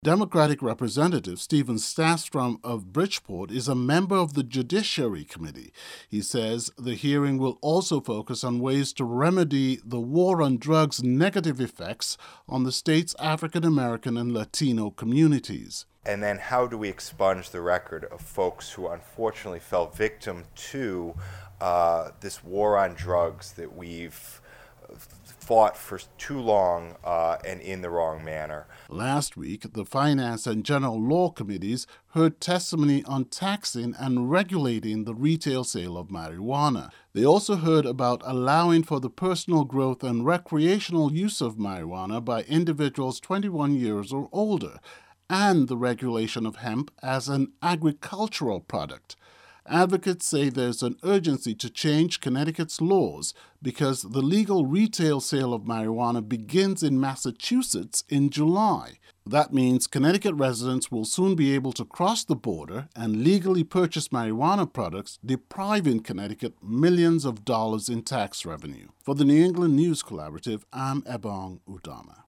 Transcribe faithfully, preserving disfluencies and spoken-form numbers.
Democratic Representative Stephen Stastrom of Bridgeport is a member of the Judiciary Committee. He says the hearing will also focus on ways to remedy the war on drugs' negative effects on the state's African American and Latino communities. And then how do we expunge the record of folks who unfortunately fell victim to uh, this war on drugs that we've fought for too long uh, and in the wrong manner. Last week, the Finance and General Law Committees heard testimony on taxing and regulating the retail sale of marijuana. They also heard about allowing for the personal growth and recreational use of marijuana by individuals twenty-one years or older, and the regulation of hemp as an agricultural product. Advocates say there's an urgency to change Connecticut's laws because the legal retail sale of marijuana begins in Massachusetts in July. That means Connecticut residents will soon be able to cross the border and legally purchase marijuana products, depriving Connecticut millions of dollars in tax revenue. For the New England News Collaborative, I'm Ebong Udama.